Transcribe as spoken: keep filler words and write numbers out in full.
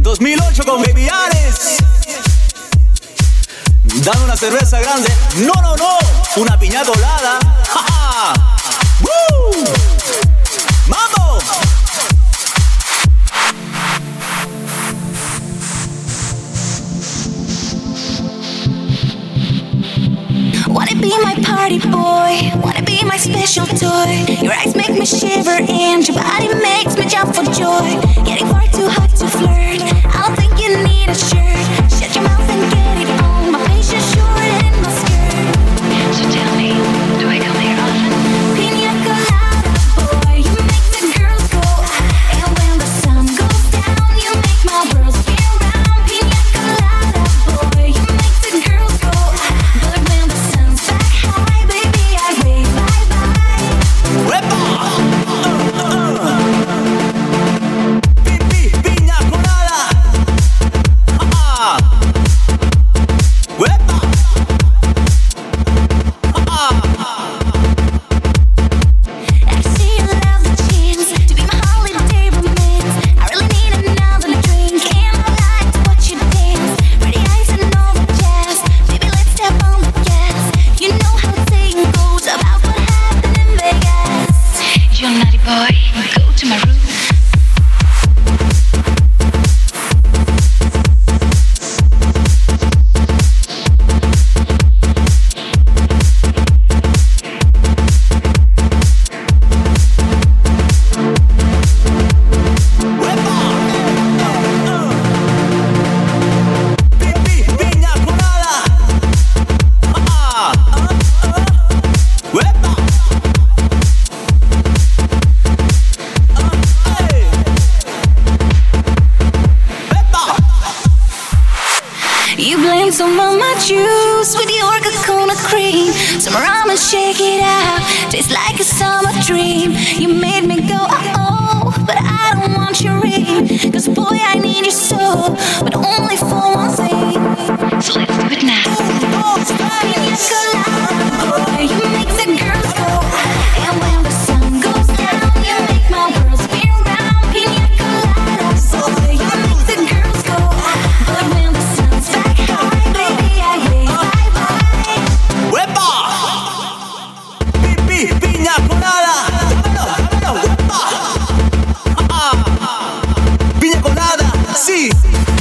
dos mil ocho con Baby Ares. Dame una cerveza grande. No, no, no. Una piña colada. ¡Ja, ja! ¡Woo! ¡Mambo! Wanna be my party boy, wanna be my special toy. Your eyes make me shiver and your body makes me jump for joy. Getting far too hot to flirt, I don't think you need a shirt. Shut your mouth and get it on, my patience short and my skirt. So tell me, do I come here often? Pina colada boy, you make the girls go. And when the sun goes down, you make my world spin round. Pina colada boy, you make the girls go. But when the sun's back high, baby, I wave bye-bye. ¡Epa! Uh, uh. Pi, pi, piña colada. Ah. ¡Epa! Ah. I see you love the chance to be my holiday romance. I really need another drink, and I like to watch you dance. Pretty eyes and all the jazz, baby, let's step on the gas. You know how the saying goes about what happened in Vegas. You're a naughty boy, go to my room. Pi, pi, piña colada. Ah. ¡Epa! Hey. ¡Epa! You blend some of my juice with your coconut cream. Some rum and shake it out, tastes like a summer dream. You made me go oh, but I don't want your ring. Cause boy, I need your soul, but only for one thing. So let's do it now. Pina colada, boy, you make the girls go. And when the sun goes down, you make my world spin round. Pina colada, boy, you make the girls go. But when the sun's back high, baby, I wave bye-bye. ¡Epa! Pi, pi, piña colada. Dámelo, dámelo, ¡epa! Ah. Piña colada, sí.